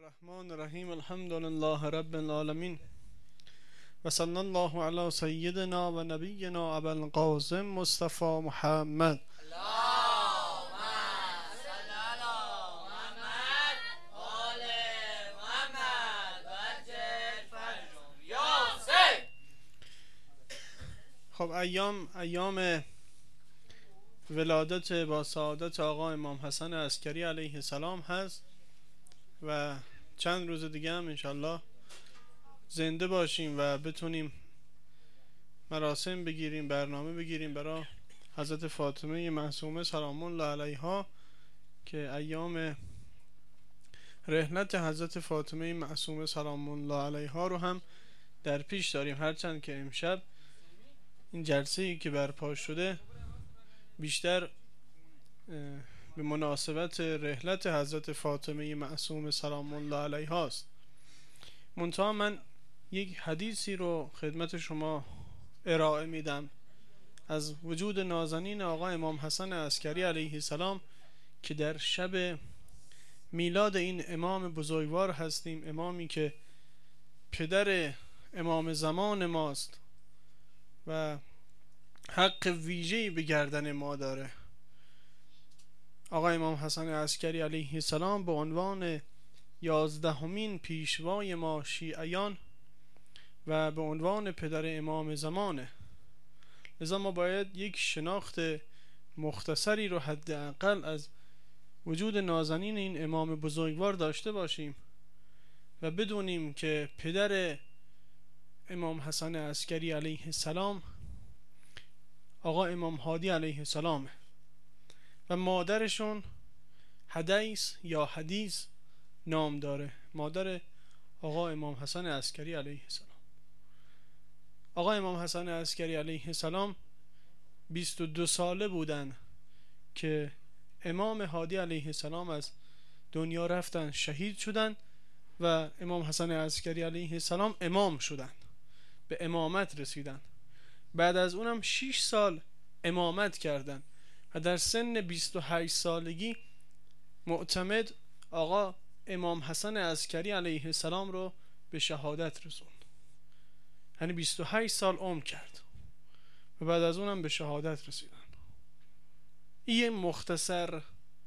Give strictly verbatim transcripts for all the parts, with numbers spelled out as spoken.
الرحمن الرحیم. الحمد لله رب العالمین و صلی الله علی سیدنا و نبینا ابی القاسم مصطفی محمد. اللهم صل علی محمد آل محمد وجل فرجهم یا حسین. خب ایام ایام ولادت با سعادت آقا امام حسن عسکری علیه السلام هست و چند روز دیگه هم انشالله زنده باشیم و بتونیم مراسم بگیریم، برنامه بگیریم برای حضرت فاطمه معصومه سلام الله علیها که ایام رحلت حضرت فاطمه معصومه سلام الله علیها رو هم در پیش داریم. هرچند که امشب این جلسه‌ای که برپا شده بیشتر به مناسبت رحلت حضرت فاطمه معصومه سلام الله علیها است. منتها من یک حدیثی رو خدمت شما ارائه میدم از وجود نازنین آقا امام حسن عسکری علیه السلام که در شب میلاد این امام بزرگوار هستیم، امامی که پدر امام زمان ماست و حق ویژه‌ای به گردن ما داره. آقا امام حسن عسکری علیه السلام به عنوان یازدهمین پیشوای ما شیعیان و به عنوان پدر امام زمانه، لذا ما باید یک شناخت مختصری رو حداقل از وجود نازنین این امام بزرگوار داشته باشیم و بدونیم که پدر امام حسن عسکری علیه السلام آقا امام هادی علیه السلامه و مادرشون حدیث یا حدیث نام داره، مادر آقا امام حسن عسکری علیه السلام. آقا امام حسن عسکری علیه السلام بیست و دو ساله بودن که امام هادی علیه السلام از دنیا رفتن، شهید شدن و امام حسن عسکری علیه السلام امام شدن، به امامت رسیدن. بعد از اونم شش سال امامت کردن و در سن بیست و هشت سالگی معتمد آقا امام حسن عسکری علیه السلام رو به شهادت رسوند. یعنی بیست و هشت سال عمر کرد و بعد از اونم به شهادت رسیدن. این مختصر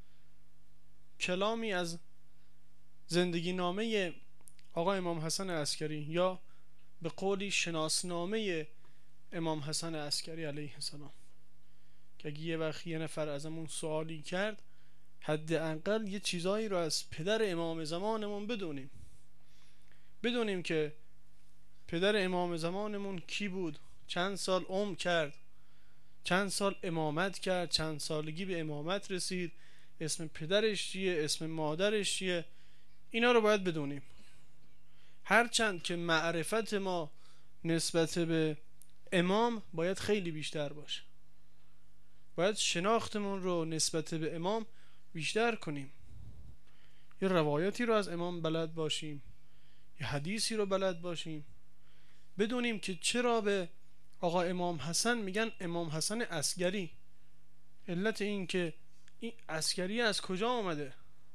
کلامی از زندگی نامه آقا امام حسن عسکری یا به قولی شناسنامه امام حسن عسکری علیه السلام که اگه یه وقت یه نفر ازمون سوالی کرد حداقل یه چیزایی رو از پدر امام زمانمون بدونیم بدونیم که پدر امام زمانمون کی بود، چند سال عمر کرد، چند سال امامت کرد، چند سالگی به امامت رسید، اسم پدرش چیه، اسم مادرش چیه، اینا رو باید بدونیم. هرچند که معرفت ما نسبت به امام باید خیلی بیشتر باشه، باید شناختمون رو نسبت به امام بیشتر کنیم، یه روایتی رو از امام بلد باشیم، یه حدیثی رو بلد باشیم، بدونیم که چرا به آقا امام حسن میگن امام حسن عسکری. علت این که این عسکری از کجا آمده؟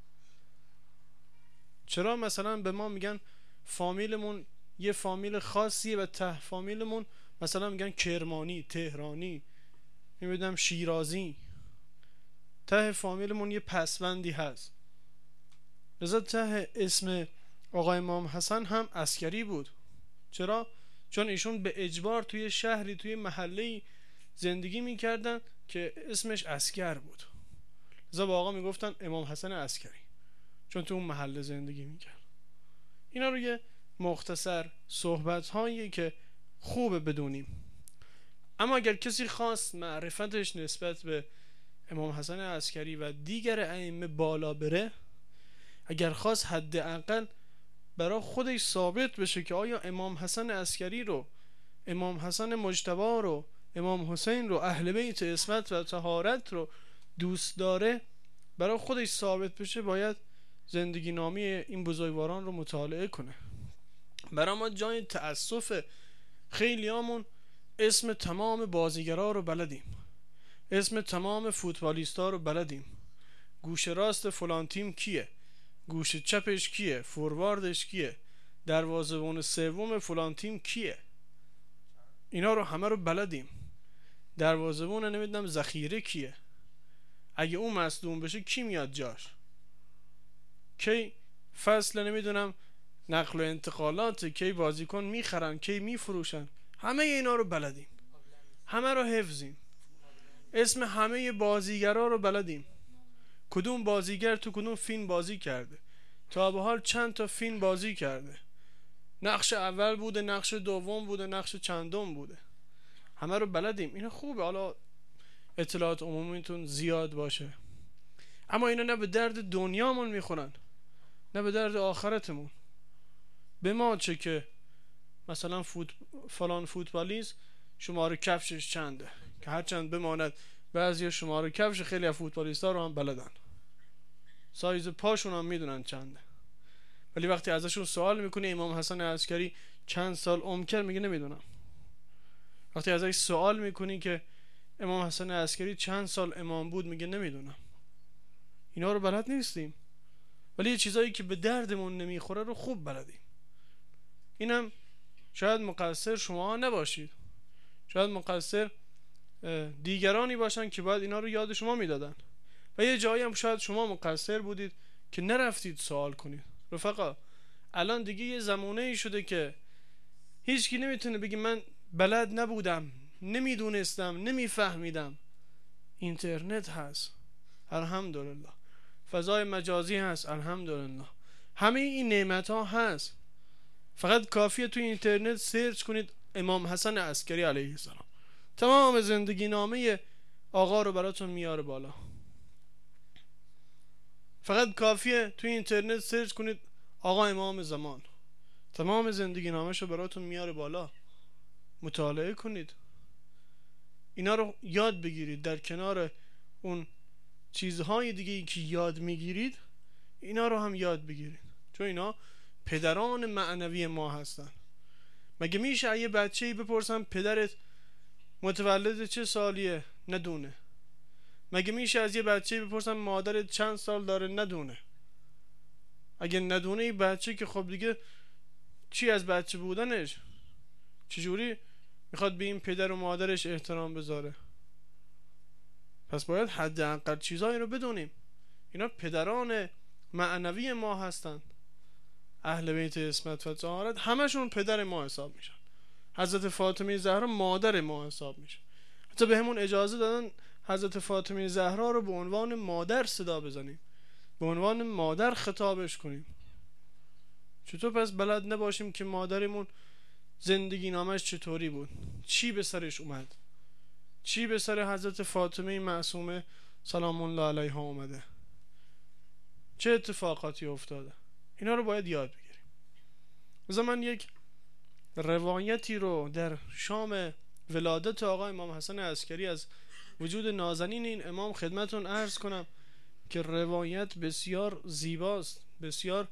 چرا مثلا به ما میگن فامیلمون یه فامیل خاصیه و ته فامیلمون مثلا میگن کرمانی، تهرانی، نمیدونم شیرازی، ته فامیلمون یه پسوندی هست. لذا ته اسم آقا امام حسن هم عسکری بود. چرا؟ چون ایشون به اجبار توی شهری، توی محله‌ای زندگی میکردن که اسمش عسکر بود. لذا با آقا میگفتن امام حسن عسکری، چون تو اون محله زندگی میکرد. اینا رو یه مختصر صحبت هایی که خوبه بدونیم. اما اگر کسی خواست معرفتش نسبت به امام حسن عسکری و دیگر ائمه بالا بره، اگر خواست حداقل برای خودش ثابت بشه که آیا امام حسن عسکری رو، امام حسن مجتبی رو، امام حسین رو، اهل بیت عصمت و طهارت رو دوست داره، برای خودش ثابت بشه باید زندگی نامه این بزرگواران رو مطالعه کنه. برای ما جای تأسف خیلیامون اسم تمام بازیگرا رو بلدیم، اسم تمام فوتبالیستا رو بلدیم، گوشه راست فلان تیم کیه، گوش چپش کیه، فورواردش کیه، دروازه‌بان سوم فلان تیم کیه. اینا رو همه رو بلدیم. دروازه‌بان نمیدونم ذخیره کیه، اگه اون مصدوم بشه کی میاد جاش، کی فصل نمیدونم نقل و انتقالات، کی بازیکن میخرن، کی میفروشن، همه اینا رو بلدیم، همه رو حفظیم. اسم همه بازیگرا رو بلدیم، کدوم بازیگر تو کدوم فیلم بازی کرده، تا به حال چند تا فیلم بازی کرده، نقش اول بوده، نقش دوم بوده، نقش چندم بوده، همه رو بلدیم. اینا خوبه حالا اطلاعات عمومیتون زیاد باشه، اما اینا نه به درد دنیامون میخورن نه به درد آخرتمون. به ما چه که مثلا فوت... فلان فوتبالیست شماره کفشش چنده، که هرچند بماند بعضی شماره کفش خیلی از فوتبالیست ها رو هم بلدن، سایز پاشون هم میدونن چنده، ولی وقتی ازشون سوال میکنه امام حسن عسکری چند سال عمر کرد میگه نمیدونم. وقتی ازش سوال میکنی که امام حسن عسکری چند سال امام بود میگه نمیدونم. اینا رو بلد نیستیم، ولی یه چیزایی که به دردمون نمیخوره رو خوب بلدیم. اینم شاید مقصر شما نباشید، شاید مقصر دیگرانی باشن که باید اینا رو یاد شما میدادن، و یه جایی هم شاید شما مقصر بودید که نرفتید سوال کنید. رفقا الان دیگه یه زمانه ای شده که هیچکی نمیتونه بگی من بلد نبودم، نمیدونستم، نمیفهمیدم. اینترنت هست الحمدلله، فضای مجازی هست الحمدلله، همه این نعمت ها هست. فقط کافیه توی اینترنت سرچ کنید امام حسن عسکری علیه السلام، تمام زندگی نامه آقا رو براتون میاره بالا. فقط کافیه توی اینترنت سرچ کنید آقا امام زمان، تمام زندگی نامش رو براتون میاره بالا. مطالعه کنید، اینا رو یاد بگیرید، در کنار اون چیزهای دیگه که یاد میگیرید اینا رو هم یاد بگیرید، چون اینا پدران معنوی ما هستن. مگه میشه یه بچه‌ای بپرسم پدرت متولد چه سالیه ندونه؟ مگه میشه از یه بچه‌ای بپرسم مادرت چند سال داره ندونه؟ اگه ندونه این بچه که خب دیگه چی از بچه بودنش، چجوری میخواد به این پدر و مادرش احترام بذاره؟ پس باید حداقل چیزایی رو بدونیم. اینا پدران معنوی ما هستن، اهل بیت عصمت و طهارت همشون پدر ما حساب میشن. حضرت فاطمه زهرا مادر ما حساب میشه. حتی به همون اجازه دادن حضرت فاطمه زهرا رو به عنوان مادر صدا بزنیم، به عنوان مادر خطابش کنیم. چطور پس بلد نباشیم که مادرمون زندگی نامش چطوری بود، چی به سرش اومد، چی به سر حضرت فاطمه معصومه سلام الله علیها اومده، چه اتفاقاتی افتاده؟ اینا رو باید یاد بگیریم. مثلا من یک روایتی رو در شام ولادت آقا امام حسن عسکری از وجود نازنین این امام خدمتون عرض کنم که روایت بسیار زیباست، بسیار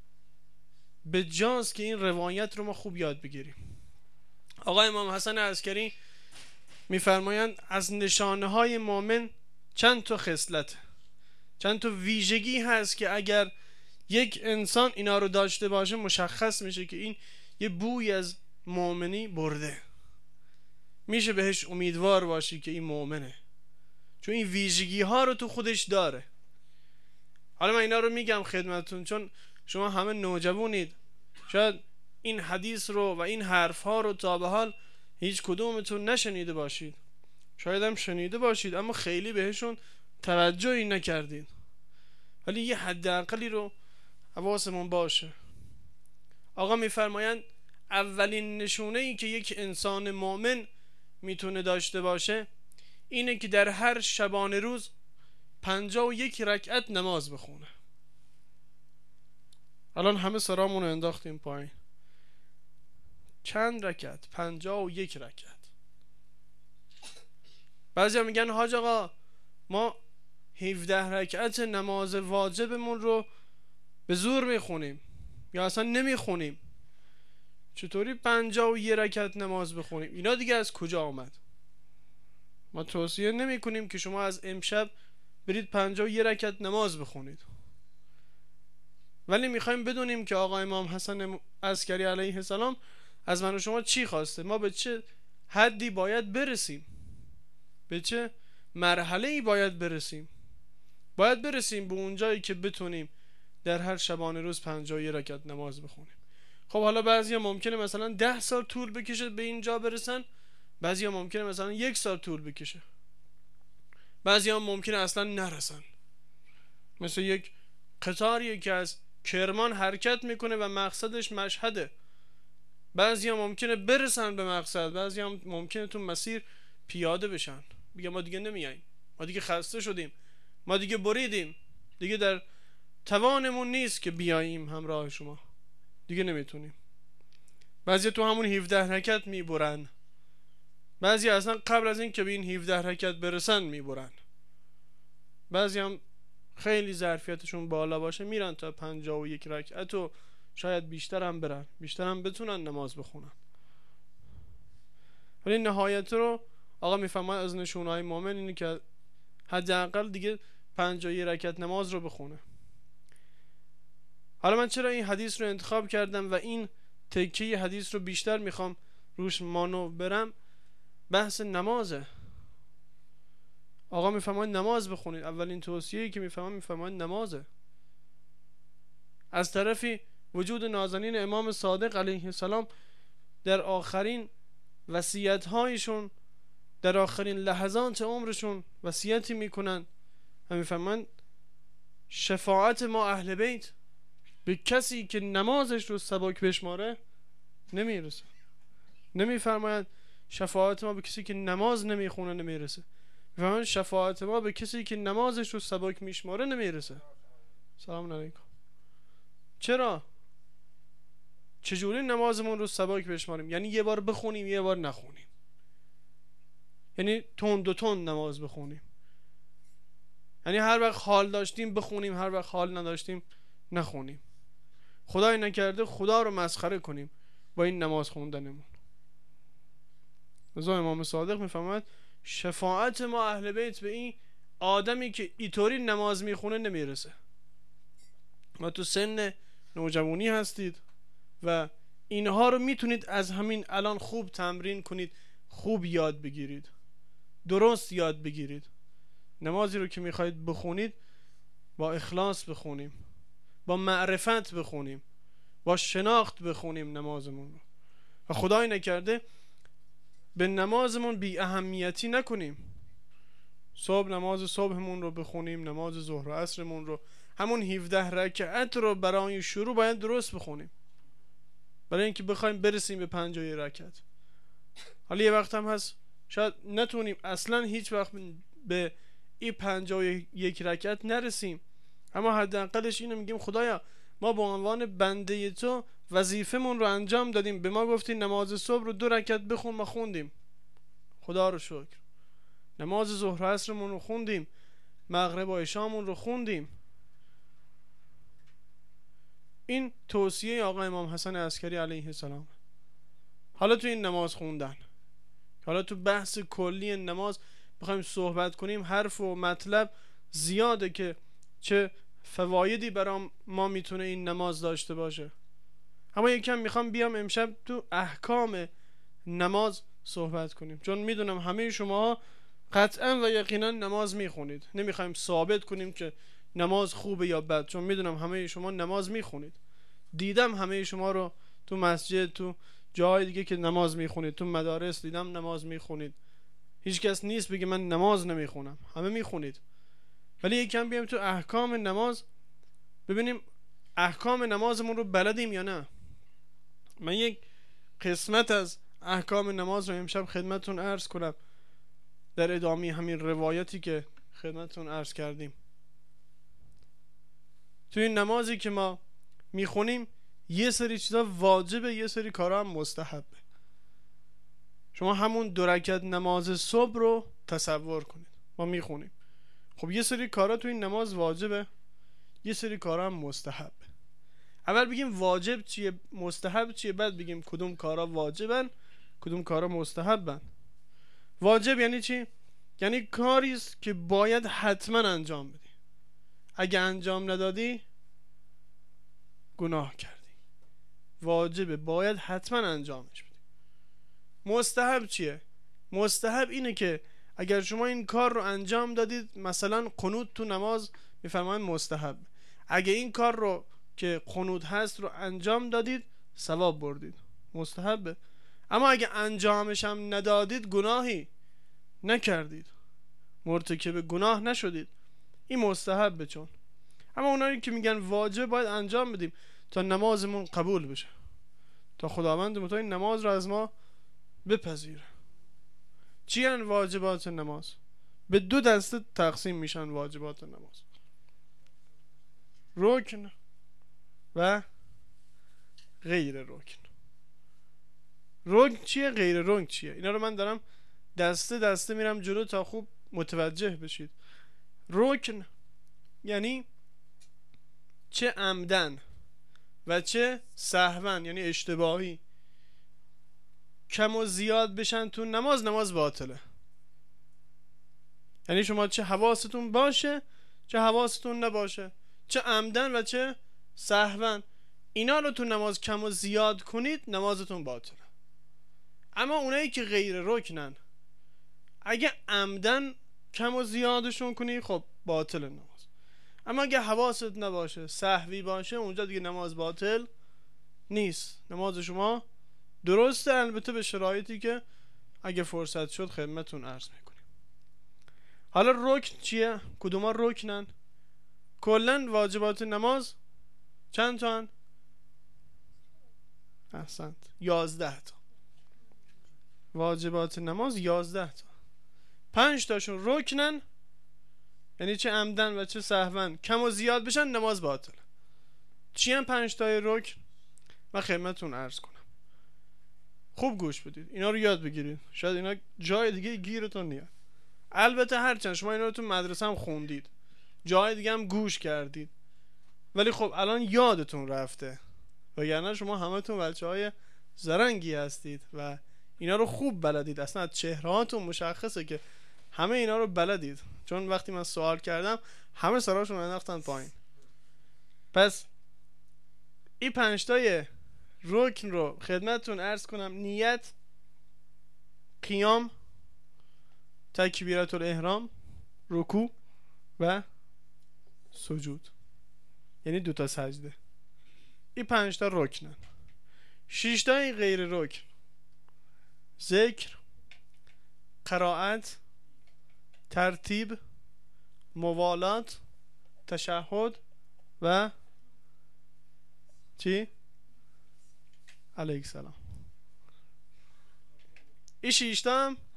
بجاست که این روایت رو ما خوب یاد بگیریم. آقا امام حسن عسکری میفرمایند از نشانه های مؤمن چند تا خصلت، چند تا ویژگی هست که اگر یک انسان اینا رو داشته باشه مشخص میشه که این یه بوی از مؤمنی برده، میشه بهش امیدوار باشی که این مؤمنه، چون این ویژگی ها رو تو خودش داره. حالا من اینا رو میگم خدمتون چون شما همه نوجوانید، شاید این حدیث رو و این حرف ها رو تا به حال هیچ کدومتون نشنیده باشید، شاید هم شنیده باشید اما خیلی بهشون توجهی نکردید، ولی یه حداقلی رو حواسمون باشه. آقا میفرمایند اولین نشونه ای که یک انسان مؤمن میتونه داشته باشه اینه که در هر شبانه روز پنجاه و یک رکعت نماز بخونه. الان همه سرامون رو انداختیم پایین. چند رکعت؟ پنجاه و یک رکعت. بعضی هم میگن حاج آقا ما هفده رکعت نماز واجبمون رو به زور میخونیم یا اصلا نمیخونیم، چطوری پنجاه و یک رکعت نماز بخونیم؟ اینا دیگه از کجا آمد؟ ما توصیه نمی کنیم که شما از امشب برید پنجاه و یک رکعت نماز بخونید. ولی میخوایم بدونیم که آقا امام حسن عسکری علیه السلام از من و شما چی خواسته، ما به چه حدی باید برسیم، به چه مرحله‌ای باید برسیم. باید برسیم به اون جایی که بتونیم در هر شبانه روز پنجاه و یک رکعت نماز بخونیم. خب حالا بعضیا ممکنه مثلا ده سال طول بکشه به این جا برسن، بعضیا ممکنه مثلا یک سال طول بکشه، بعضیا ممکنه اصلا نرسن. مثل یک قطاریه که از کرمان حرکت میکنه و مقصدش مشهده. بعضیا ممکنه برسن به مقصد، بعضیا ممکنه تو مسیر پیاده بشن، بگه ما دیگه نمیاییم، ما دیگه خسته شدیم، ما دیگه بریدیم، دیگه در توانمون نیست که بیاییم همراه شما، دیگه نمیتونیم. بعضی تو همون هفده رکعت میبرن، بعضی اصلا قبل از این که به این هفده رکعت برسن میبرن، بعضی هم خیلی ظرفیتشون بالا باشه میرن تا پنجاه و یک رکعت و شاید بیشتر هم برن، بیشتر هم بتونن نماز بخونن. ولی نهایت رو آقا میفهمن از نشونهای مومن اینه که حداقل دیگه پنجاه و یک رکعت نماز رو بخونه. حالا من چرا این حدیث رو انتخاب کردم و این تکیه حدیث رو بیشتر میخوام روش مانو برم؟ بحث نمازه. آقا میفهمن نماز بخونید، اولین توصیه‌ای که میفهمن میفهمن نمازه. از طرفی وجود نازنین امام صادق علیه السلام در آخرین وصیت‌هایشون، در آخرین لحظات عمرشون وصیتی میکنن و میفهمن شفاعت ما اهل بیت به کسی که نمازش رو سبک بشماره نمیرسه. نمیفرماید شفاعت ما به کسی که نماز نمیخونه نمیرسه، میفرماید شفاعت ما به کسی که نمازش رو سبک میشماره نمیرسه. سلام علیکم. چرا؟ چجوری نمازمون رو سبک بشماریم؟ یعنی یه بار بخونیم یه بار نخونیم، یعنی تند و تند نماز بخونیم، یعنی هر وقت حال داشتیم بخونیم، هر وقت حال نداشتیم نخونیم. خدای نکرده خدا رو مسخره کنیم با این نماز خوندنمون. لذا امام صادق میفهمد شفاعت ما اهل بیت به این آدمی که اینطوری نماز میخونه نمیرسه. ما تو سن نوجوانی هستید و اینها رو میتونید از همین الان خوب تمرین کنید، خوب یاد بگیرید، درست یاد بگیرید. نمازی رو که میخواید بخونید با اخلاص بخونیم، با معرفت بخونیم، با شناخت بخونیم نمازمون رو و خدای نکرده به نمازمون بی اهمیتی نکنیم. صبح نماز صبحمون رو بخونیم، نماز ظهر و عصرمون رو، همون هفده رکعت رو برای شروع باید درست بخونیم برای اینکه بخوایم برسیم به پنجاه و یک رکعت. حالا یه وقت هم هست شاید نتونیم اصلا هیچ وقت به این پنجاه و یک رکعت نرسیم، اما حداقلش اینو میگیم خدایا ما به عنوان بنده تو وظیفمون رو انجام دادیم، به ما گفتی نماز صبح رو دو رکعت بخون، ما خوندیم، خدا رو شکر. نماز ظهر و عصرمون رو خوندیم، مغرب و عشامون رو خوندیم. این توصیه آقا امام حسن عسکری علیه السلام. حالا تو این نماز خوندن، حالا تو بحث کلی نماز بخوایم صحبت کنیم، حرف و مطلب زیاده که چه فوایدی برام ما میتونه این نماز داشته باشه. اما یکم میخوام بیام امشب تو احکام نماز صحبت کنیم، چون میدونم همه شما قطعا و یقینا نماز میخونید. نمیخوایم ثابت کنیم که نماز خوبه یا بد، چون میدونم همه شما نماز میخونید. دیدم همه شما رو تو مسجد، تو جای دیگه که نماز میخونید، تو مدارس دیدم نماز میخونید. هیچ کس نیست بگه من نماز نمیخونم، همه میخونید. ولی یکم بیام تو احکام نماز ببینیم احکام نمازمون رو بلدیم یا نه. من یک قسمت از احکام نماز رو امشب خدمتون عرض کنم در ادامه همین روایتی که خدمتون عرض کردیم. تو این نمازی که ما میخونیم یه سری چیزا واجبه، یه سری کارا هم مستحبه. شما همون دو رکعت نماز صبح رو تصور کنید، ما میخونیم، خب یه سری کارا تو این نماز واجبه، یه سری کارا هم مستحبه. اول بگیم واجب چیه، مستحب چیه، بعد بگیم کدوم کارا واجبن کدوم کارا مستحبن. واجب یعنی چی؟ یعنی کاری است که باید حتما انجام بدی، اگه انجام ندادی گناه کردی. واجبه، باید حتما انجامش بدی. مستحب چیه؟ مستحب اینه که اگر شما این کار رو انجام دادید، مثلا قنوت تو نماز میفرمایند مستحب، اگه این کار رو که قنوت هست رو انجام دادید ثواب بردید، مستحبه. اما اگه انجامش هم ندادید گناهی نکردید، مرتکب گناه نشدید، این مستحبه. چون اما اونایی که میگن واجب باید انجام بدیم تا نمازمون قبول بشه، تا خداوند متعال این نماز رو از ما بپذیره. چی هن واجبات نماز؟ به دو دسته تقسیم میشن واجبات نماز: رکن و غیر رکن. رکن چیه؟ غیر رکن چیه؟ اینا رو من دارم دسته دسته میرم جلو تا خوب متوجه بشید. رکن یعنی چه عمدن و چه سهون، یعنی اشتباهی، کم و زیاد بشن تو نماز، نماز باطله. یعنی شما چه حواستون باشه چه حواستون نباشه، چه عمدن و چه سهون، اینا رو تو نماز کم و زیاد کنید، نمازتون باطله. اما اونایی که غیر رکنن، اگه عمدن کم و زیادشون کنی، خب باطل نماز. اما اگه حواست نباشه، سهوی باشه، اونجا دیگه نماز باطل نیست، نماز شما درسته، البته به شرایطی که اگه فرصت شد خدمتون عرض میکنیم. حالا رکن چیه؟ کدوما رکنن؟ کلن واجبات نماز چند تا هن؟ احسنت، یازده تا. واجبات نماز یازده تا. پنج تاشون رکنن، یعنی چه عمدن و چه سهون کم و زیاد بشن نماز باطل. چی هم پنج تای رکن؟ من خدمتون عرض کنم، خوب گوش بدید، اینا رو یاد بگیرید، شاید اینا جای دیگه گیرتون نیاد. البته هرچند شما اینا رو تو مدرسه هم خوندید، جای دیگه هم گوش کردید، ولی خب الان یادتون رفته، وگرنه شما همتون بچه های زرنگی هستید و اینا رو خوب بلدید. اصلا از چهرهاتون مشخصه که همه اینا رو بلدید، چون وقتی من سوال کردم همه سراشون انداختن پایین. پس این پنجتای رکن رو خدمتتون عرض کنم: نیت، قیام، تکبیرت الاحرام، رکوع و سجود، یعنی دوتا سجده. این پنجتا رکنن. شیشتای غیر رکن: ذکر، قرائت، ترتیب، موالات، تشهد و چی؟ علیک السلام. این شیشتا هم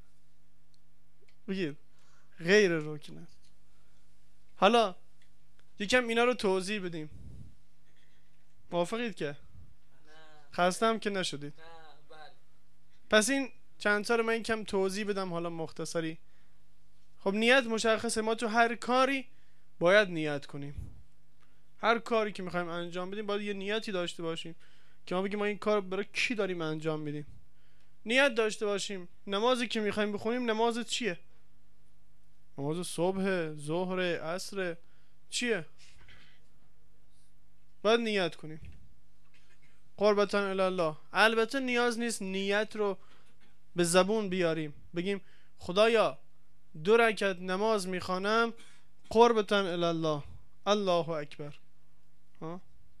بگید غیر رکنه. حالا یکم اینا رو توضیح بدیم، موافقید که؟ خستم که نشدید؟ پس این چند تا رو من یکم توضیح بدم حالا مختصری. خب نیت مشخصه، ما تو هر کاری باید نیت کنیم. هر کاری که میخوایم انجام بدیم باید یه نیتی داشته باشیم که ما بگیم ما این کار برای کی داریم انجام میدیم. نیت داشته باشیم. نمازی که میخوایم بخونیم نماز چیه؟ نماز صبح، ظهر، عصر، چیه؟ باید نیت کنیم قربتان الی الله. البته نیاز نیست نیت رو به زبون بیاریم، بگیم خدایا دو رکعت نماز میخوانم قربتان الی الله، الله اکبر. ها؟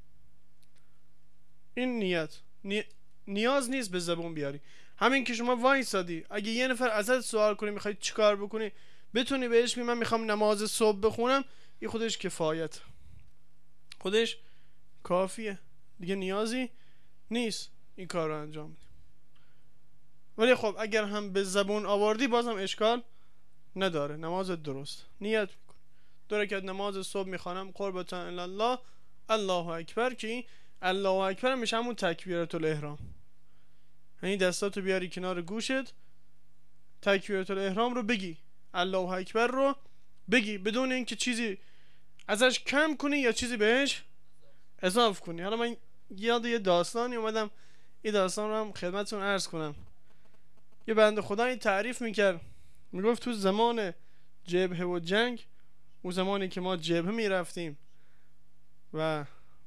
این نیت نی... نیاز نیست به زبون بیاری. همین که شما وایسادی، اگه یه نفر ازت سوال کنی میخوای چیکار بکنی، بتونی بهش بگی من میخوام نماز صبح بخونم، این خودش کفایت، خودش کافیه، دیگه نیازی نیست این کار رو انجام بدی. ولی خب اگر هم به زبون آوردی بازم اشکال نداره، نماز درست. نیت بکن دو رکعت نماز صبح میخوانم قربتان الی الله، الله اکبر، که این الله اکبر میشه همون تکبیرت الاحرام. یعنی دستاتو بیاری کنار گوشت، تکبیرت الاحرام رو بگی، الله اکبر رو بگی، بدون اینکه چیزی ازش کم کنی یا چیزی بهش اضافه کنی. حالا من یاد یه داستانی اومدم، این داستان رو هم خدمتتون عرض کنم. یه بنده خدایی تعریف میکرد، میگفت تو زمان جبهه و جنگ، اون زمانی که ما جبهه میرفتیم و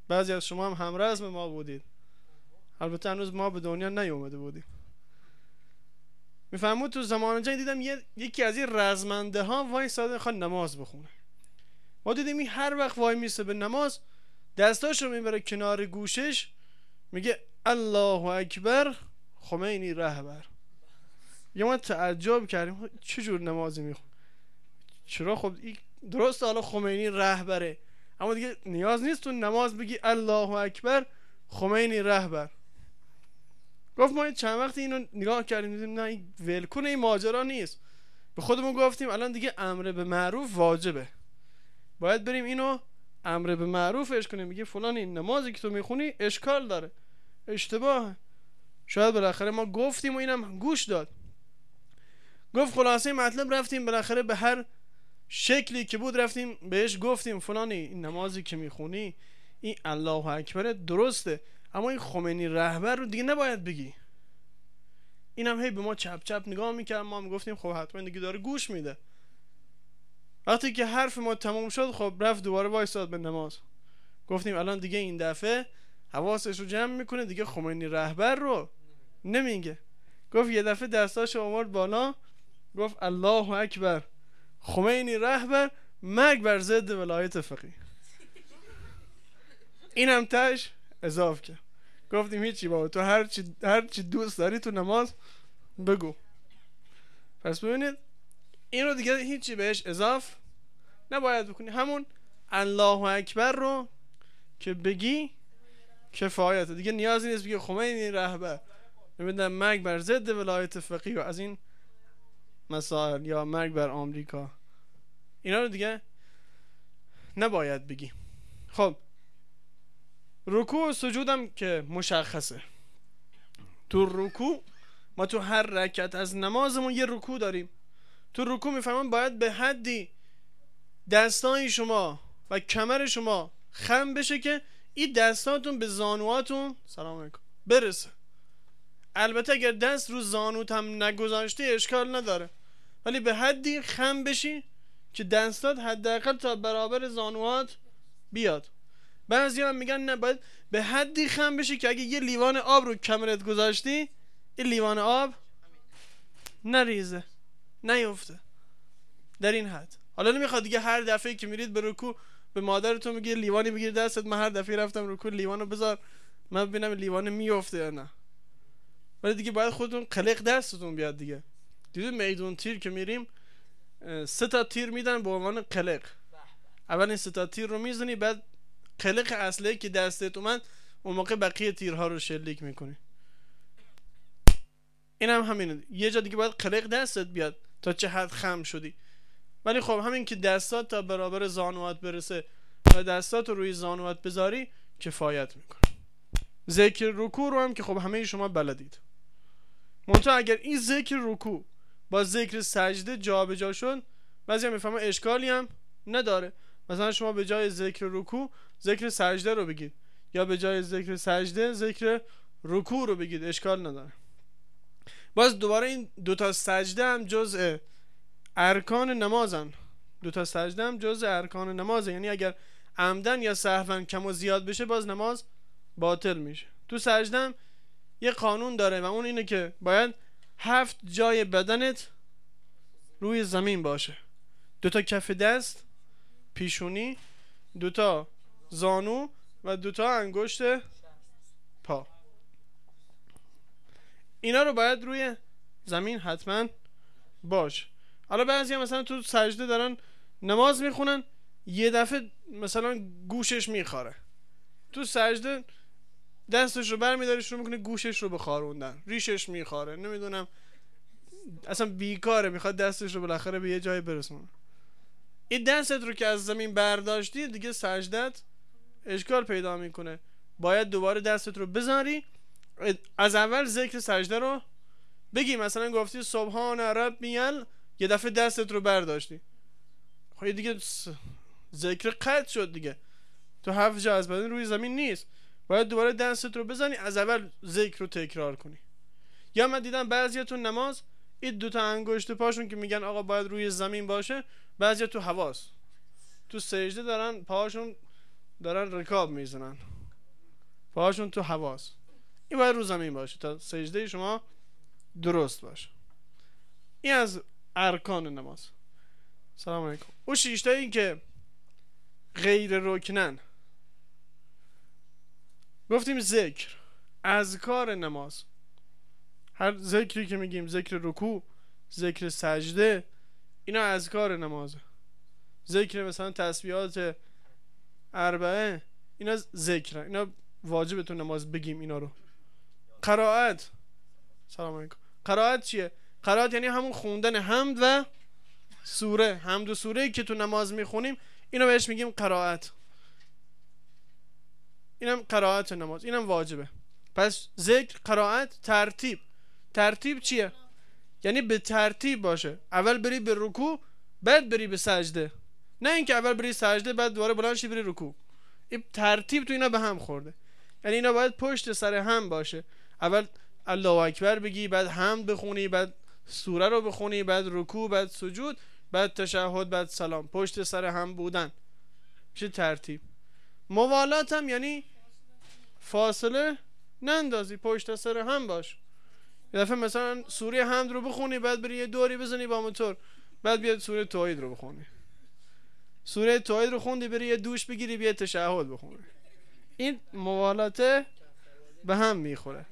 بعضی از شما هم همرزم ما بودید، البته هنوز ما به دنیا نیومده بودیم. میفهمون تو زمان جنگ دیدم یه، یکی از این رزمنده ها وای ساده خواهد نماز بخونه. ما دیدیم این هر وقت وای میسه به نماز دستاشو میبره کنار گوشش میگه الله اکبر خمینی رهبر. یه ما تعجب کردیم چجور نمازی میخونه؟ چرا؟ خب درست حالا خمینی رهبره، اما دیگه نیاز نیست تو نماز بگی الله اکبر خمینی رهبر. گفت ما چند وقت اینو نگاه کردیم دیدیم نه این ولکن این ماجرا نیست. به خودمون گفتیم الان دیگه امر به معروف واجبه، باید بریم اینو امر به معروفش کنیم. میگه فلان این نمازی که تو میخونی اشکال داره، اشتباهه. شاید بالاخره ما گفتیم و اینم گوش داد. گفت خلاصه مطلب رفتیم بالاخره به هر شکلی که بود رفتیم بهش گفتیم فلانی این نمازی که میخونی این الله اکبر درسته، اما این خمینی رهبر رو دیگه نباید بگی. اینم هی به ما چپ چپ نگاه میکرد، ما میگفتیم خب حتما دیگه داره گوش میده. وقتی که حرف ما تموم شد خب رفت دوباره وایساد به نماز. گفتیم الان دیگه این دفعه حواسش رو جمع میکنه دیگه خمینی رهبر رو نمیگه. گفت یه دفعه دستاشو آورد بالا گفت الله اکبر خمینی رهبر مرگ بر ضد ولایت فقیه. اینم تاش اضاف کرد. گفتیم هیچی بابا تو هر چی هر چی دوست داری تو نماز بگو. پس ببینید این رو دیگه هیچی بهش اضاف نباید بکنی، همون الله اکبر رو که بگی کفایته، دیگه نیازی نیست بگی خمینی رهبر نمیدونم مرگ بر ضد ولایت فقیه و از این مسائل یا مرگ بر آمریکا، اینا رو دیگه نباید بگی. خب رکوع و سجودم که مشخصه. تو رکوع ما تو هر رکعت از نمازمون یه رکوع داریم. تو رکوع میفهمم باید به حدی دستای شما و کمر شما خم بشه که این دستاتون به زانواتون سلام علیکم برسه. البته اگر دست رو زانوت هم نگذاشتی اشکال نداره، ولی به حدی خم بشی که دستات حداقل تا برابر زانوات بیاد. بعضی هم میگن نه باید به حدی خم بشی که اگه یه لیوان آب رو کمرت گذاشتی این لیوان آب نریزه نیفته در این حد. حالا نمیخواد دیگه هر دفعه که میرید به رکوع به مادرتون میگه لیوانی بگیر دستت، من هر دفعه رفتم رکوع لیوانو بذار من ببینم لیوان میفته یا نه، ولی دیگه باید خودتون قلق دستتون بیاد دیگه. دیدید میدون تیر که میریم سه تا تیر میدن به عنوان قلق. اول این سه تا تیر رو میزنی بعد قلق اصلی که دستت اومد اون موقع بقیه تیرها رو شلیک میکنی. این هم همینه، یه جا دیگه باید قلق دستت بیاد تا چه حد خم شدی. ولی خب همین که دستات تا برابر زانوات برسه و دستات رو روی زانوات بذاری کفایت میکنه. ذکر رکوع رو هم که خب همه شما بلدید، منتها اگر این ذکر رکوع با ذکر سجده جا به جا شد بعضی هم میفهمن اشکالی هم نداره. مثلا شما به جای ذکر رکوع ذکر سجده رو بگید یا به جای ذکر سجده ذکر رکوع رو بگید، اشکال نداره. باز دوباره این دوتا سجده هم جزء ارکان نمازن. دوتا سجده هم جزء ارکان نمازه، یعنی اگر عمدن یا سهوا کم و زیاد بشه باز نماز باطل میشه. تو سجده هم یه قانون داره و اون اینه که باید هفت جای بدنت روی زمین باشه. دوتا کف دست، پیشونی، دوتا زانو و دوتا انگشت پا، اینا رو باید روی زمین حتما باش. حالا بعضی هم مثلا تو سجده دارن نماز میخونن یه دفعه مثلا گوشش میخاره، تو سجده دستش رو برمیداره شروع میکنه گوشش رو بخاروندن، ریشش میخاره، نمیدونم اصلا بیکاره، میخواد دستش رو بالاخره به یه جای برسونه. این دستت رو که از زمین برداشتی دیگه سجدت اشکال پیدا میکنه، باید دوباره دستت رو بذاری از اول ذکر سجده رو بگی. مثلا گفتی سبحان ربیل، یه دفعه دستت رو برداشتی، خب دیگه ذکر قطع شد دیگه، تو هفت جا از بدن روی زمین نیست، باید دوباره دستت رو بزنی از اول ذکر رو تکرار کنی. یا من دیدم بعضیا تو نماز این دوتا انگشت پاشون که میگن آقا باید روی زمین باشه، بعضیا تو حواس تو سجده دارن پاهاشون دارن رکاب میزنن، پاهاشون تو هواست. این باید رو زمین باشه تا سجده شما درست باشه. این از ارکان نماز. سلام علیکم. او شیشتا این که غیر رکنن. گفتیم ذکر، اذکار نماز، هر ذکری که میگیم، ذکر رکوع، ذکر سجده، اینا اذکار نمازه. ذکر مثلا تسبیحات اربعه، اینا ذکره، اینا واجبه تو نماز بگیم اینا رو. قرائت، سلام علیکم. قرائت چیه؟ قرائت یعنی همون خوندن حمد و سوره. حمد و سوره که تو نماز میخونیم اینو بهش میگیم قرائت. اینم قرائت نماز، اینم واجبه. پس ذکر، قرائت، ترتیب. ترتیب چیه؟ یعنی به ترتیب باشه. اول بری به رکوع بعد بری به سجده، نه اینکه اول بری سجده بعد دوباره بلند شی بری رکوع. این ترتیب تو اینا به هم خورده. یعنی اینا باید پشت سر هم باشه. اول الله اکبر بگی، بعد حمد بخونی، بعد سوره رو بخونی، بعد رکوع، بعد سجود، بعد تشهد، بعد سلام. پشت سر هم بودن میشه ترتیب. موالات هم یعنی فاصله نندازی، پشت سر هم باش. یه دفعه مثلا سوره حمد رو بخونی بعد بری یه دوری بزنی با موتور، بعد بیاد سوره توحید رو بخونی. سوره توحید رو خوندی بری یه دوش بگیری بیاد تشهد بخونی. این موالات به هم میخوره.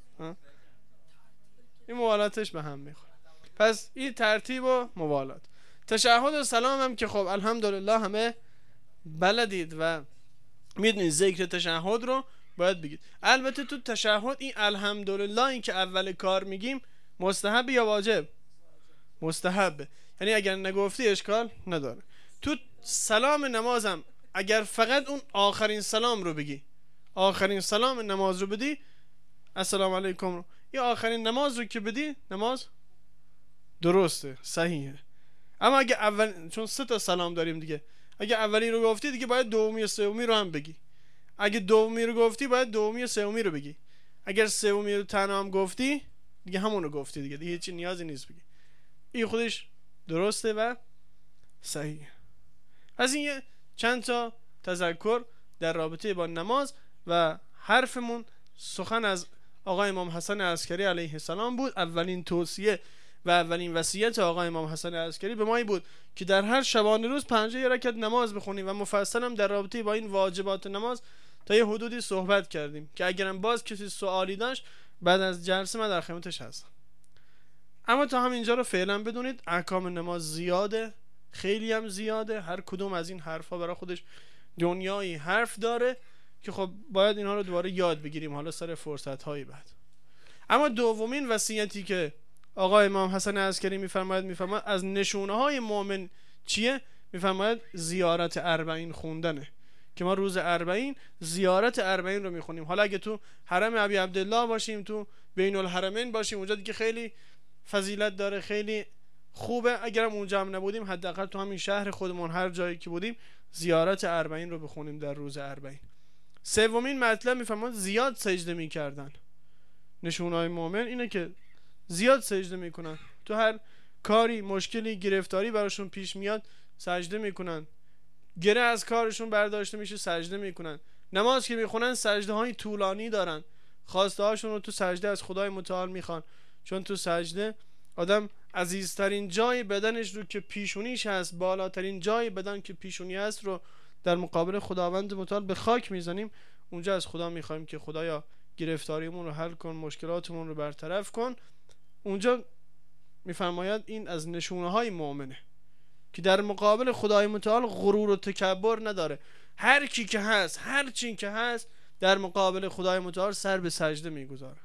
این موالاتش به هم میخوره. پس این ترتیب و موالات. تشهد و سلام هم که خب الحمدلله همه بلدید و میدونید ذکر تشهد رو باید بگید. البته تو تشهد این الحمدلله این که اول کار میگیم مستحب یا واجب؟ مستحبه. یعنی اگر نگفتی اشکال نداره. تو سلام نمازم اگر فقط اون آخرین سلام رو بگی، آخرین سلام نماز رو بدی، السلام علیکم رو، یا آخرین نماز رو که بدی، نماز درسته، صحیحه. اما اگه اول، چون سه تا سلام داریم دیگه، اگه اولی رو گفتی دیگه باید دومی و سومی رو هم بگی. اگه دومی رو گفتی باید دومی و سومی رو بگی. اگر سومی رو تنها هم گفتی دیگه همون رو گفتی دیگه، دیگه هیچ نیازی نیست بگی. این خودش درسته و صحیحه. از این یه چند تا تذکر در رابطه با نماز و حرفمون سخن از آقای امام حسن عسکری علیه السلام بود. اولین توصیه و اولین وصیت آقای امام حسن عسکری به ما بود که در هر شبانه روز پنجاه رکعت نماز بخونیم و مفصل هم در رابطه با این واجبات نماز تا یه حدودی صحبت کردیم که اگرم باز کسی سوالی داشت بعد از جلسه من در خدمتش هستم. اما تا همینجا رو فعلا بدونید احکام نماز زیاده، خیلی هم زیاده. هر کدوم از این حرفا برای خودش دنیایی حرف داره که خب باید اینها رو دوباره یاد بگیریم حالا سر فرصت های بعد. اما دومین وصیتی که آقای امام حسن عسکری میفرماید میفرماید از نشونه های مؤمن چیه؟ میفرماید زیارت اربعین خوندنه که ما روز اربعین زیارت اربعین رو میخونیم. حالا اگه تو حرم ابی عبدالله باشیم، تو بین الحرمین باشیم، اونجا دیگه خیلی فضیلت داره، خیلی خوبه. اگرم اونجا هم نبودیم حداقل تو همین شهر خودمون هر جایی که بودیم زیارت اربعین رو بخونیم در روز اربعین. سومین مطلب میفرماید زیاد سجده میکردن. نشونهای مؤمن اینه که زیاد سجده میکنن. تو هر کاری، مشکلی، گرفتاری براشون پیش میاد سجده میکنن. گره از کارشون برداشته میشه سجده میکنن. نماز که میخونن سجده های طولانی دارن. خواسته هاشون رو تو سجده از خدای متعال میخوان، چون تو سجده آدم عزیزترین جای بدنش رو که پیشونیش هست، بالاترین جای بدن که پیشونی هست رو در مقابل خداوند متعال به خاک میزنیم. اونجا از خدا میخوایم که خدایا گرفتاریمون رو حل کن، مشکلاتمون رو برطرف کن. اونجا میفرماید این از نشونه های مؤمنه که در مقابل خدای متعال غرور و تکبر نداره. هر کی که هست، هر چی که هست، در مقابل خدای متعال سر به سجده میگذاره.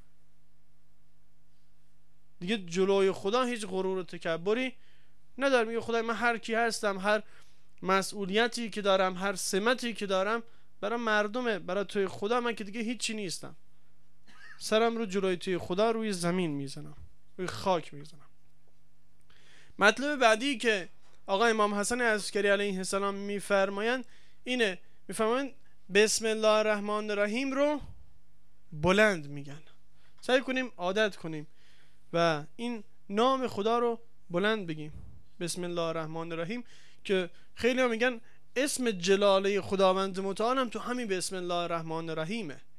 دیگه جلوی خدا هیچ غرور و تکبری نداره. میگه خدای من هر کی هستم، هر مسئولیتی که دارم، هر سمتی که دارم برای مردمه، برای توی خدا من که دیگه هیچی نیستم. سرم رو جلوی توی خدا روی زمین میزنم، روی خاک میزنم. مطلب بعدی که آقای امام حسن عسکری علیه السلام میفرمایند اینه، میفرمایند بسم الله الرحمن الرحیم رو بلند میگن. سعی کنیم عادت کنیم و این نام خدا رو بلند بگیم، بسم الله الرحمن الرحیم، که خیلی ها میگن اسم جلاله خداوند متعال هم تو همین بسم الله الرحمن الرحیمه.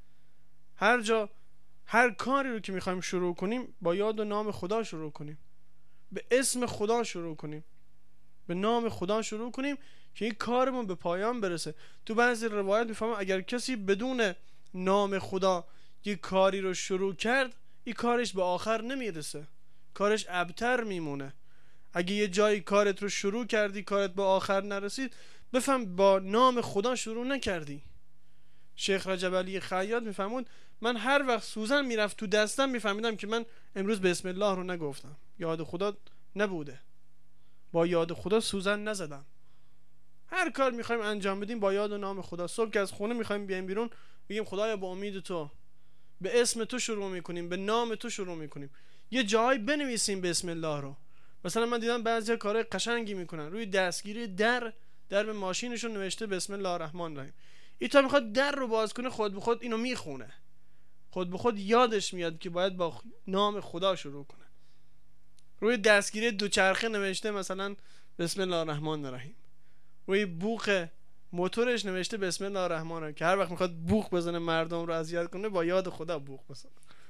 هر جا هر کاری رو که میخوایم شروع کنیم با یاد و نام خدا شروع کنیم، به اسم خدا شروع کنیم، به نام خدا شروع کنیم که این کارمون به پایان برسه. تو بعضی روایت میفهمم اگر کسی بدون نام خدا یک کاری رو شروع کرد، این کارش به آخر نمیرسه، کارش ابتر میمونه. اگه یه جایی کارت رو شروع کردی کارت به آخر نرسید، بفهم با نام خدا شروع نکردی. شیخ رجب علی خیاط میفهمون من هر وقت سوزن میرفت تو دستم میفهمیدم که من امروز بسم الله رو نگفتم، یاد خدا نبوده، با یاد خدا سوزن نزدم. هر کار میخوایم انجام بدیم با یاد و نام خدا. صبح که از خونه میخوایم بیایم بیرون بگیم خدایا با امید تو، به اسم تو شروع میکنیم، به نام تو شروع میکنیم. یه جایی بنویسیم بسم الله رو. مثلا من دیدم بعضی کارهای قشنگی میکنن، روی دستگیری در در ماشینشون نوشته بسم الله الرحمن الرحیم. این تا میخواد در رو باز کنه خود به خود اینو میخونه، خود به خود یادش میاد که باید با نام خدا شروع کنه. روی دستگیری دوچرخه نوشته مثلا بسم الله الرحمن الرحیم. روی بوق موتورش نوشته بسم الله الرحمن الرحیم، که هر وقت میخواد بوق بزنه مردم رو اذیت کنه با یاد خدا بوق بزنه،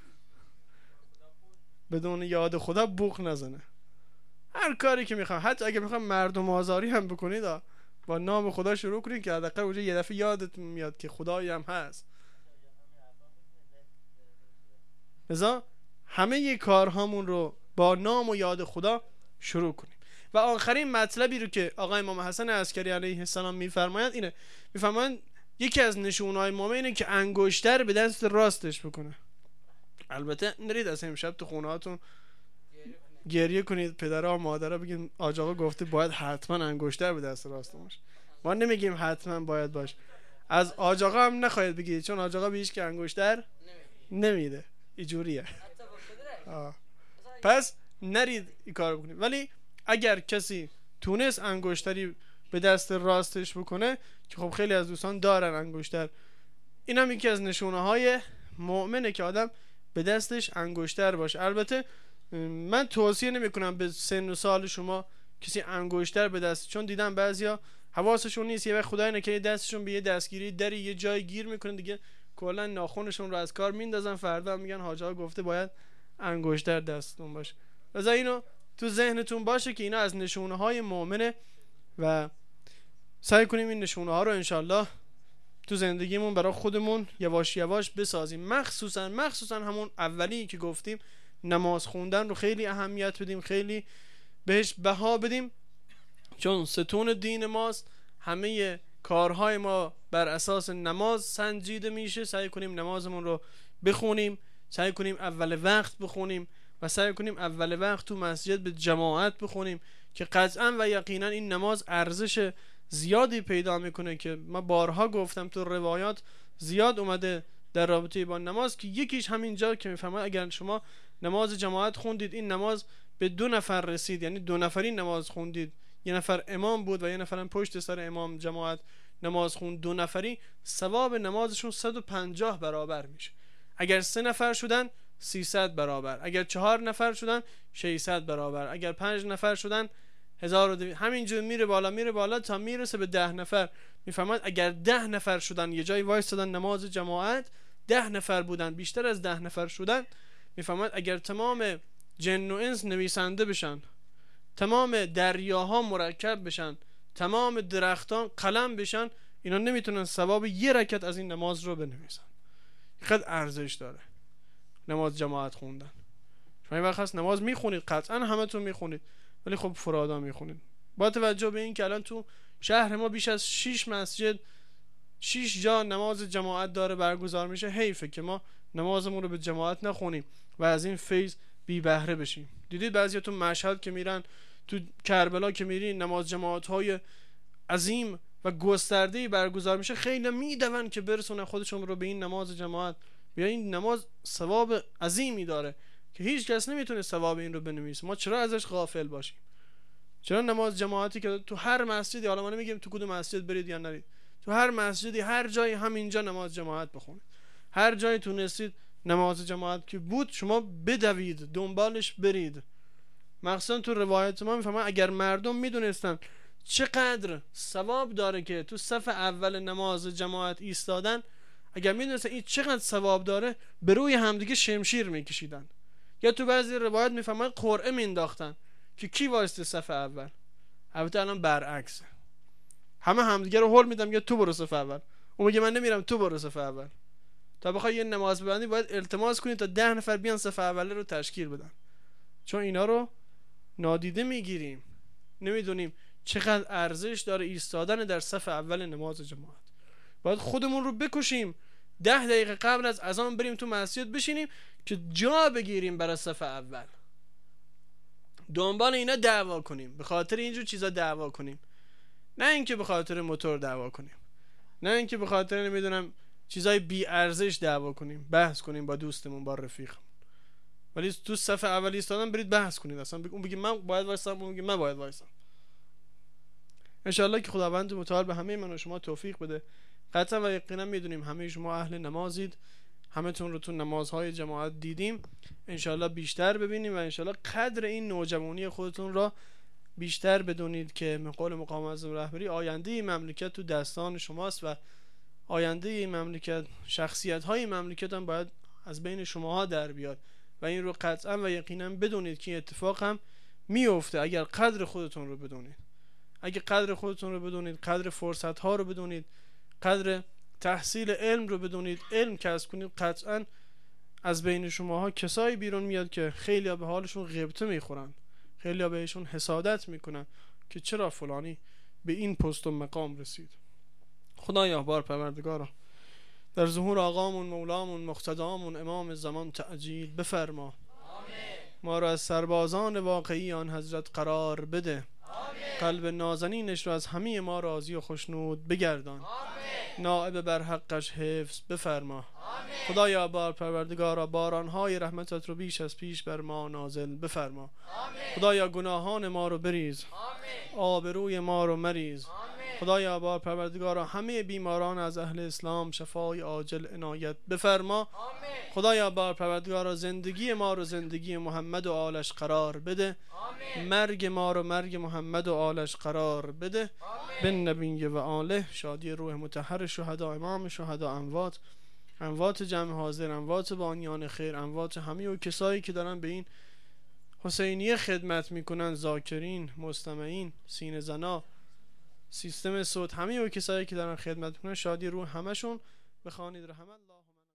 بدون یاد خدا بوق نزنه. هر کاری که میخوام، حتی اگه میخوام مردم آزاری هم بکنید با نام خدا شروع کنید که حداقل اونجا یه دفعه یادت میاد که خدایی هم هست. لذا همه ی کارهامون رو با نام و یاد خدا شروع کنیم. و آخرین مطلبی رو که آقا امام حسن عسکری علیه السلام میفرمایند اینه، میفرمایند یکی از نشونهای مؤمن اینه که انگشتر به دست راستش بکنه. البته نرید از امشب تو خونه هاتون گریه کنید، پدرها و مادرها بگید آج آقا گفته باید حتما انگشتر به دست راست باشه. ما نمیگیم حتما باید باشه، از آج آقا هم نخواهید بگید، چون آج آقا بیش که انگشتر نمیده، اینجوریه. پس نرید این کارو بکنید. ولی اگر کسی تونست انگشتری به دست راستش بکنه، که خب خیلی از دوستان دارن انگشتر، این هم یکی از نشونه های مؤمنه که آدم به دستش انگشتر باشه. البته من توصیه نمی کنم به سن و سال شما کسی انگشتر به دست، چون دیدم بعضیا حواسشون نیست، یه وقت خدای نکنه دستشون به یه دستگیری دری یه جای گیر میکنه دیگه کلا ناخونشون رو از کار میندازن، فردا میگن حاج آقا گفته باید انگشتر دستتون باشه. لذا اینو تو ذهنتون باشه که اینا از نشونه های مؤمنه و سعی کنیم این نشونه ها رو انشالله تو زندگیمون برای خودمون یواش یواش بسازیم. مخصوصا مخصوصا همون اولی که گفتیم نماز خوندن رو خیلی اهمیت بدیم، خیلی بهش بها بدیم، چون ستون دین ماست. همه کارهای ما بر اساس نماز سنجیده میشه. سعی کنیم نمازمون رو بخونیم، سعی کنیم اول وقت بخونیم و سعی کنیم اول وقت تو مسجد به جماعت بخونیم که قطعا و یقینا این نماز ارزش زیادی پیدا میکنه که ما بارها گفتم تو روایات زیاد اومده در رابطه با نماز، که یکیش همینجا که میفهمه اگر شما نماز جماعت خوندید، این نماز به دو نفر رسید، یعنی دو نفری نماز خوندید، یه نفر امام بود و یه نفرم پشت سر امام جماعت نماز خوند، دو نفری ثواب نمازشون صد و پنجاه برابر میشه. اگر سه نفر شدن سیصد برابر، اگر چهار نفر شدن ششصد برابر، اگر پنج نفر شدن هزار و دویست، همینجور میره بالا میره بالا تا میرسه به ده نفر. میفهمند اگر ده نفر شدن یه جای وایستادن نماز جماعت، ده نفر بودن بیشتر از ده نفر شدن، میفهمند اگر تمام جن و انس نویسنده بشن، تمام دریاها مرکب بشن، تمام درختان قلم بشن، اینا نمیتونن ثواب یه رکعت از این نماز رو بنویسن. خیلی ارزش داره نماز جماعت خوندن. شما این وقت هست نماز میخونید، قطعا همه تون میخونید، ولی خب فرادا میخونید. با توجه به این که الان تو شهر ما بیش از شش مسجد شش جا نماز جماعت داره برگزار میشه، حیفه که ما نمازمون رو به جماعت نخونیم و از این فیض بی بهره بشیم. دیدید بعضیا تو مشهد که میرن، تو کربلا که میرین، نماز جماعت های عظیم و گسترده‌ای برگزار میشه، خیلی میدون که برسونن خودشون رو به این نماز جماعت. بیا این نماز ثواب عظیمی داره که هیچ کس نمیتونه ثواب این رو بنویسه. ما چرا ازش غافل باشیم؟ چرا نماز جماعتی که تو هر مسجدی، حالا ما نمیگیم تو کدوم مسجد برید یا نرید، تو هر مسجدی هر جایی همینجا نماز جماعت بخونید، هر جایی تونستید نماز جماعت که بود شما بدوید دنبالش برید. مخصوصا تو روایت ما میفهمن اگر مردم میدونستن چقدر ثواب داره که تو صف اول نماز جماعت ایستادن، اگر میدونستن این چقدر ثواب داره به روی همدیگه شمشیر میکشیدن. یا تو بعضی روایت میفهمن قرعه مینداختن که کی واسطه صف اول. البته الان برعکسه، همه همدیگه رو هول میدم یا تو برو صف اول، اون میگه من نمیرم تو برو صف اول. تا بخوای یه نماز ببندی باید التماس کنی تا ده نفر بیان صف اوله رو تشکیل بدن، چون اینا رو نادیده میگیریم، نمیدونیم چقدر ارزش داره ایستادن در صف اول نماز جماعت. باید خودمون رو بکشیم ده دقیقه قبل از اذان بریم تو مسجد بشینیم که جا بگیریم برای صف اول. دنبال اینا دعوا کنیم، به خاطر اینجور چیزا دعوا کنیم، نه اینکه به خاطر موتور دعوا کنیم، نه اینکه به خاطر نمیدونم چیزای بی ارزش دعوا کنیم، بحث کنیم با دوستمون با رفیقمون. ولی تو صف اول ایستادن برید بحث کنید، اصلا اون بگه من باید وایسم، اون بگه من باید وایسم. ان شاء الله که خداوند متعال به همه من و شما توفیق بده. قطعا و یقینا میدونیم همه شما اهل نمازید، همتون رو تو نمازهای جماعت دیدیم. ان شاء الله بیشتر ببینیم و ان شاء الله قدر این نوجوانی خودتون را بیشتر بدونید که به قول مقام معظم رهبری آینده این مملکت تو دستان شماست و آینده این مملکت، شخصیت های مملکت هم باید از بین شماها در بیاد و این رو قطعا و یقینا بدونید که اتفاق هم میفته اگر قدر خودتون رو بدونید. اگر قدر خودتون رو بدونید، قدر فرصت ها رو بدونید، قدر تحصیل علم رو بدونید، علم کسب کنید، قطعا از بین شماها کسایی بیرون میاد که خیلی ها به حالشون غیبته میخورن، خیلی ها بهشون حسادت میکنن که چرا فلانی به این پست و مقام رسید. خدایا بار پروردگارا در ظهور آقامون مولامون مقتدامون امام زمان تعجیل بفرما. آمین. ما را از سربازان واقعی آن حضرت قرار بده. آمین. قلب نازنینش را از همه ما راضی و خوشنود بگردان. آمین. نائب بر حقش حفظ بفرما. آمین. خدایا بار پروردگارا بارانهای رحمتت رو بیش از پیش بر ما نازل بفرما. آمین. خدایا گناهان ما رو بریز، آمین. آبروی ما رو مریز. آمین. خدایا بار پروردگارا همه بیماران از اهل اسلام شفای عاجل عنایت بفرما. آمین. خدایا بار پروردگارا زندگی ما رو زندگی محمد و آلش قرار بده. آمین. مرگ ما رو مرگ محمد و آلش قرار بده. آمین. بن نبی و آله. شادی روح مطهر شهدا، امام شهدا، اموات اموات جمع حاضر، اموات بانیان خیر، اموات همه و کسایی که دارن به این حسینیه خدمت میکنن، ذاکرین، مستمعین، سینه زنا، سیستم صوت، همه و کسایی که دارن خدمت میکنن، شادی روح همشون بخوانید رحم الله.